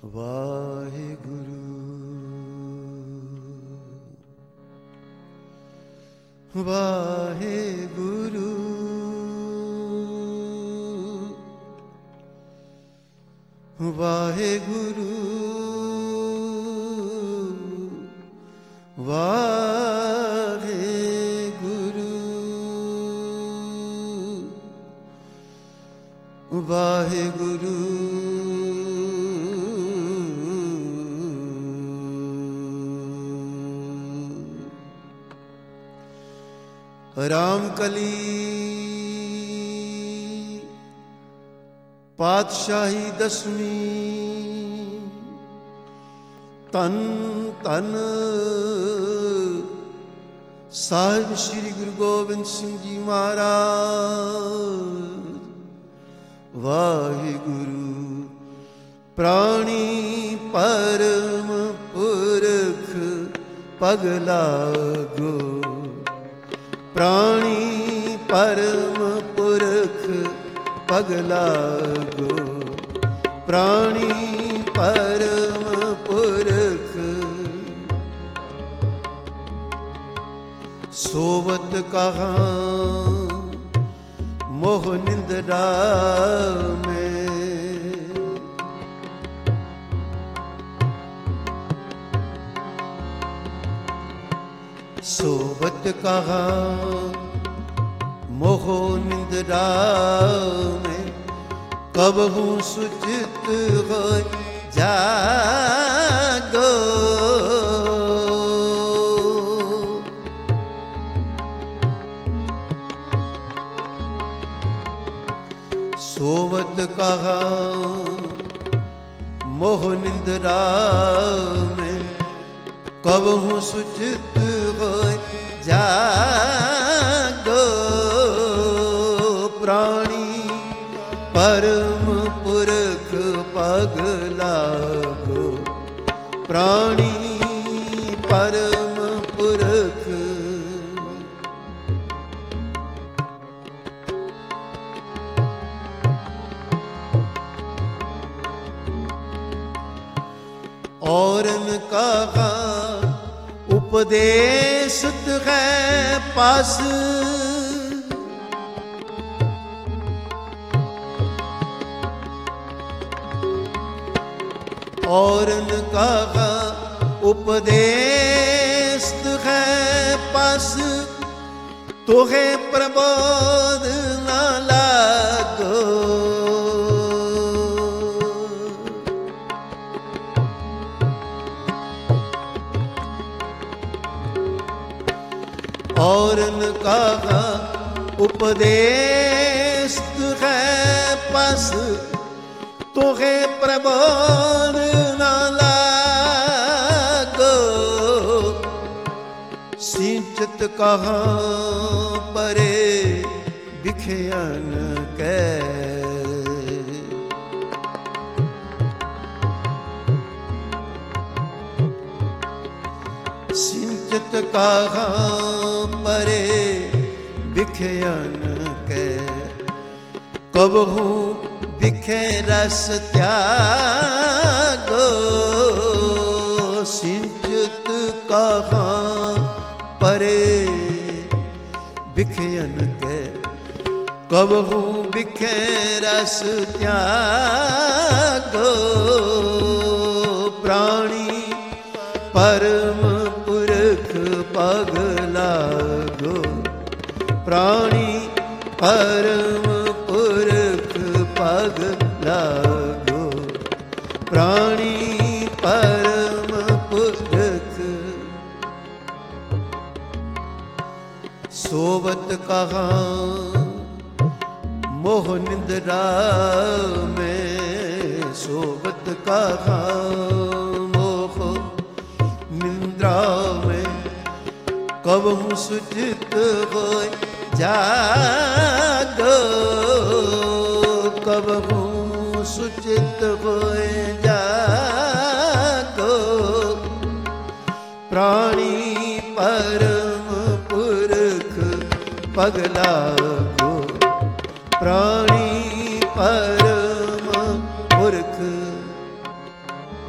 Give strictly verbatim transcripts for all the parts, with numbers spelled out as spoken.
वाहेगुरु वाहेगुरु वाहेगुरु वाहेगुरु वाहेगुरु रामकली पातशाही दसवीं तन तन साहिब श्री गुरु गोबिंद सिंह जी महाराज। वाहिगुरु प्राणी परम पुरख पगलागो, प्राणी परम पुरख पगलागो, प्राणी परम पुरख। सोवत कहाँ मोह निंद्रा में, सोवत कहाँ मोह निंद्रा में, कब हूँ सुचित हो जागो। सोवत कहाँ मोह निंद्रा में, कब हूँ सुचित हो जागो। प्राणी परम पुरख पगलागो, प्राणी परम पुरख। औरन कहा उपदेशत है पास, औरन कहा उपदेशत है पास, तोहे प्रबोध न लागो। औरन कहा उपदेश है पस, तोहे प्रबोध न लागो। सिंचत कहाँ परे बिखयन के, सिंचत कहाँ परे बिखयन के, कब हूँ बिखे रस त्यागो। सिंचत कहाँ परे बिखयन के, कब हूँ बिखे रस त्यागो। प्राणी परम पुरख पगलागो, प्राणी परम पुरख पगलागो, प्राणी परम पुरख। सोवत कहाँ मोह निंद्रा में, सोवत कहाँ मोह निंद्रा में, कब हूँ सुचित हो जागो। कब हूँ सुचित हो जागो। प्राणी परम पुरख पगलागो, प्राणी परम पुरख।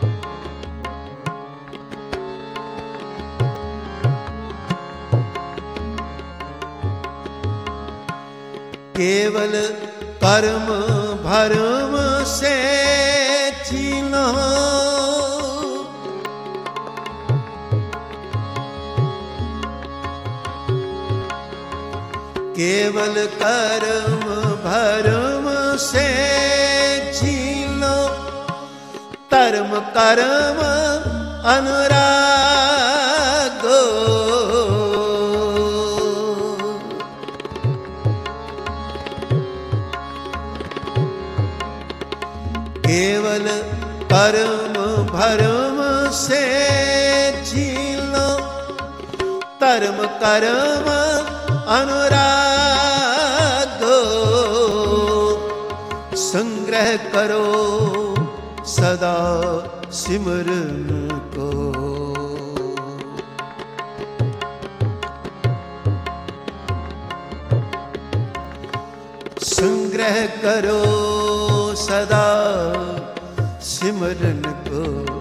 केवल कर्म भरम से छीनो, केवल कर्म भरम से छीनो, धर्म कर्म अनुरागो। केवल कर्म भरम से छीनो, धर्म कर्म अनुरागो। संग्रह करो सदा सिमरन को, संग्रह करो सदा सिमरन को,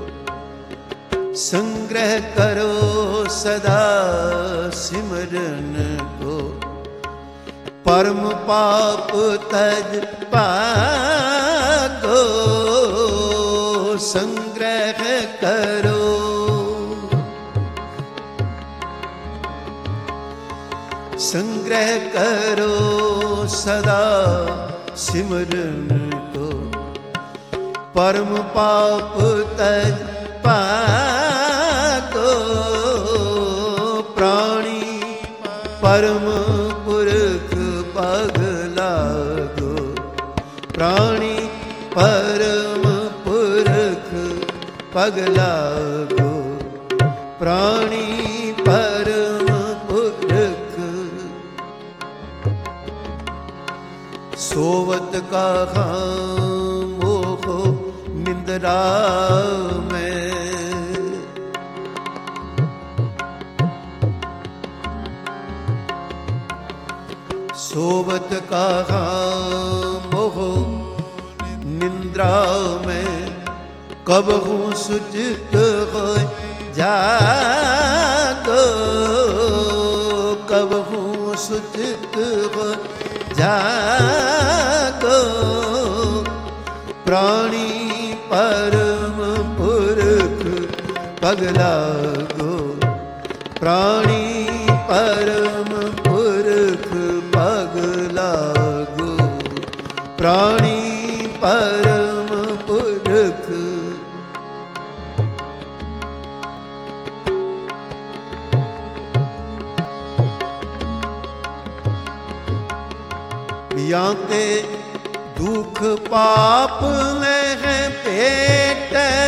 संग्रह करो सदा सिमरन को। परम पाप तज पागो, संग्रह करो, संग्रह करो सदा सिमरन को। परम पाप तज पागो, प्राणी परम पुरख पग लागो, प्राणी परम पुरख पग लागो, प्राणी परम पुरख। सोवत कहा मोह निंद्रा में, सोवत कहा मोह निंद्रा में। कब हूँ सुचित हो जागो, कब हूँ सुचित हो जागो। प्राणी परम पुरख पग लागो, प्राणी परम पुरख पग लागो, प्राणी परम पुरख। याते दुख पाप में है पेट,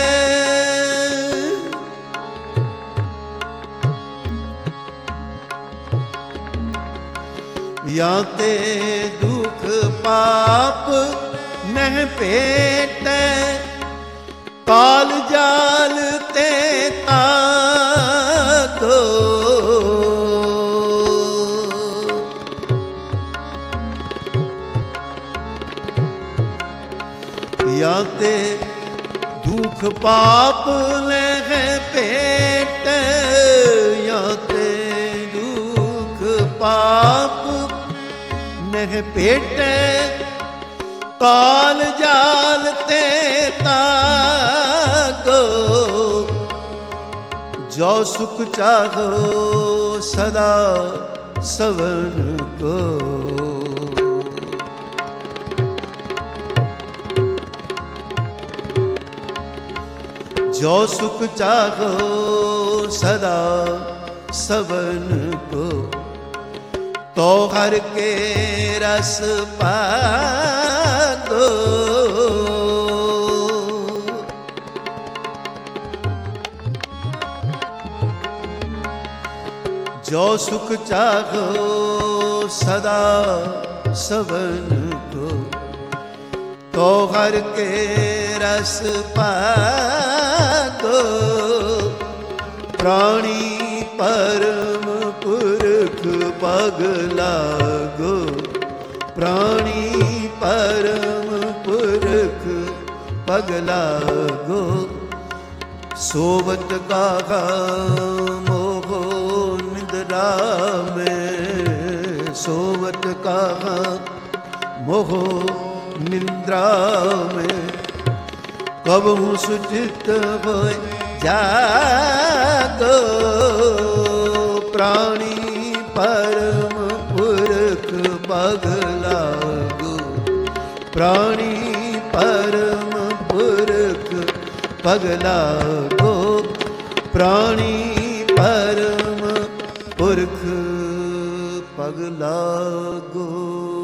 याते दुख पाप में पेट। काल जाल ते ताको, याते दुख पाप ले है पेट, याते दुख पाप नह पेट। काल जाल ते ताको, जो सुख चाहो सदा सवन को। जो सुख चाहो सदा सवन को, तो हर के रस पागो। जो सुख चाहो सदा सवन को, तो हर के रस पागो। प्राणी परम पुरख पग लागो, प्राणी परम पुरख पग लागो। सोवत का मोह निद्रा में, सोवत का मोह निंद्रा में कबहू सुचित होय जागो प्राणी परम पुरख पगलागो प्राणी परम पुरख पगलागो प्राणी परम पुरख पगलागो।